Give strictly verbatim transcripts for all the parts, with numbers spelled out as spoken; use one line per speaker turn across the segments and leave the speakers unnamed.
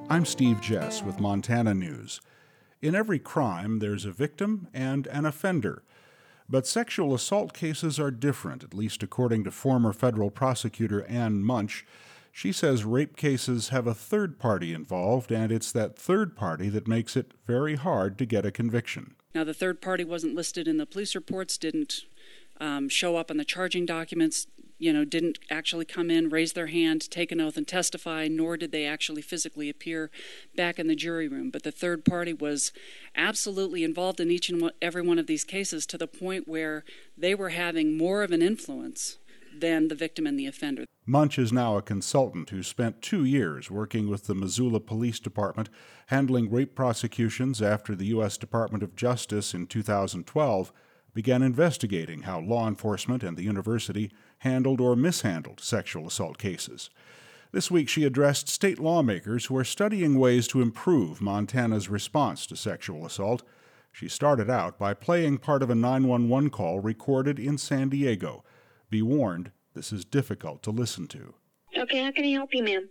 I'm Steve Jess with Montana News. In every crime, there's a victim and an offender. But sexual assault cases are different, at least according to former federal prosecutor Ann Munch. She says rape cases have a third party involved, and it's that third party that makes it very hard to get a conviction.
Now, the third party wasn't listed in the police reports, didn't um, show up on the charging documents, you know, didn't actually come in, raise their hand, take an oath, and testify, nor did they actually physically appear back in the jury room. But the third party was absolutely involved in each and every one of these cases to the point where they were having more of an influence than the victim and the offender.
Munch is now a consultant who spent two years working with the Missoula Police Department, handling rape prosecutions after the U S Department of Justice in two thousand twelve began investigating how law enforcement and the university handled or mishandled sexual assault cases. This week she addressed state lawmakers who are studying ways to improve Montana's response to sexual assault. She started out by playing part of a nine one one call recorded in San Diego. Be warned, this is difficult to listen to.
Okay, how can I help you, ma'am?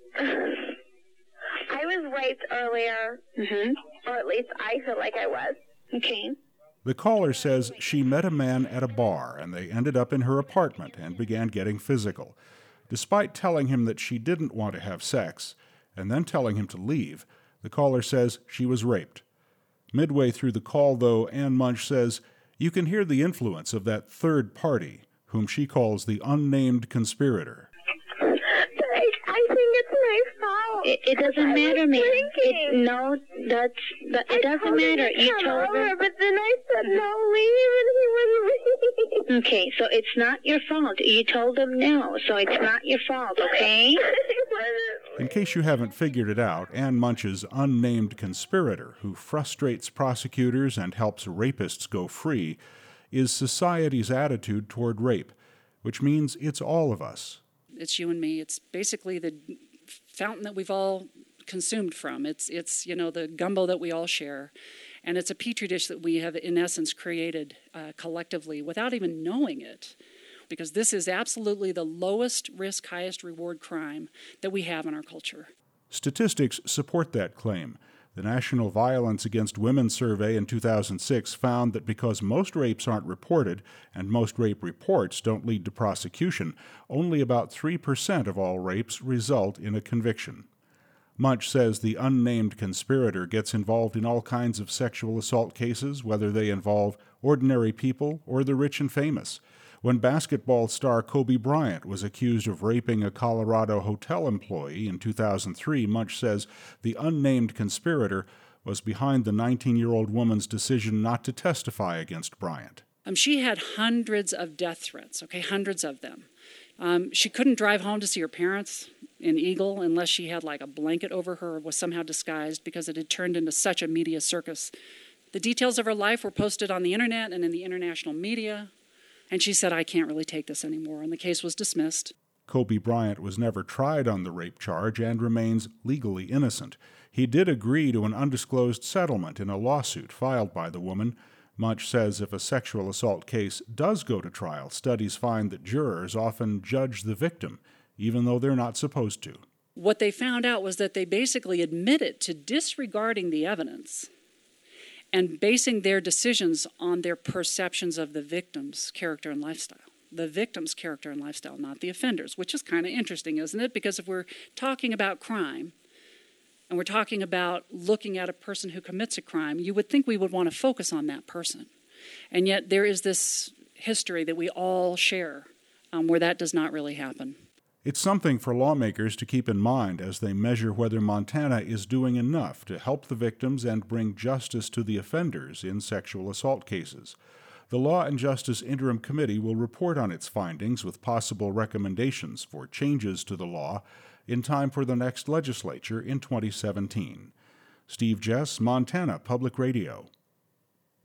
I was raped earlier,
Mm-hmm.
or at least I feel like I was.
Okay.
The caller says she met a man at a bar and they ended up in her apartment and began getting physical. Despite telling him that she didn't want to have sex and then telling him to leave, the caller says she was raped. Midway through the call, though, Ann Munch says you can hear the influence of that third party, whom she calls the unnamed conspirator.
I, I think it's my fault.
It, it doesn't
I
matter,
was
ma'am. It,
drinking.
no, that's that. It
I
doesn't
told him
matter.
to
You
come
told
over,
her.
but then I said no, leave, and he wouldn't leave.
Okay, so it's not your fault. You told him no, so it's not your fault. Okay.
He wouldn't
In case you haven't figured it out, Ann Munch's unnamed conspirator, who frustrates prosecutors and helps rapists go free, is society's attitude toward rape, which means it's all of us.
It's you and me. It's basically the fountain that we've all consumed from. It's, it's you know, the gumbo that we all share. And it's a petri dish that we have, in essence, created uh, collectively without even knowing it. Because this is absolutely the lowest risk, highest reward crime that we have in our culture.
Statistics support that claim. The National Violence Against Women Survey in two thousand six found that because most rapes aren't reported and most rape reports don't lead to prosecution, only about three percent of all rapes result in a conviction. Munch says the unnamed conspirator gets involved in all kinds of sexual assault cases, whether they involve ordinary people or the rich and famous. When basketball star Kobe Bryant was accused of raping a Colorado hotel employee in two thousand three, Munch says the unnamed conspirator was behind the nineteen-year-old woman's decision not to testify against Bryant.
Um, she had hundreds of death threats, okay, hundreds of them. Um, she couldn't drive home to see her parents in Eagle unless she had like a blanket over her or was somehow disguised because it had turned into such a media circus. The details of her life were posted on the internet and in the international media. And she said, I can't really take this anymore, and the case was dismissed.
Kobe Bryant was never tried on the rape charge and remains legally innocent. He did agree to an undisclosed settlement in a lawsuit filed by the woman. Munch says if a sexual assault case does go to trial, studies find that jurors often judge the victim, even though they're not supposed to.
What they found out was that they basically admitted to disregarding the evidence and basing their decisions on their perceptions of the victim's character and lifestyle. The victim's character and lifestyle, not the offender's, which is kind of interesting, isn't it? Because if we're talking about crime, and we're talking about looking at a person who commits a crime, you would think we would want to focus on that person. And yet there is this history that we all share um, where that does not really happen.
It's something for lawmakers to keep in mind as they measure whether Montana is doing enough to help the victims and bring justice to the offenders in sexual assault cases. The Law and Justice Interim Committee will report on its findings with possible recommendations for changes to the law in time for the next legislature in twenty seventeen. Steve Jess, Montana Public Radio.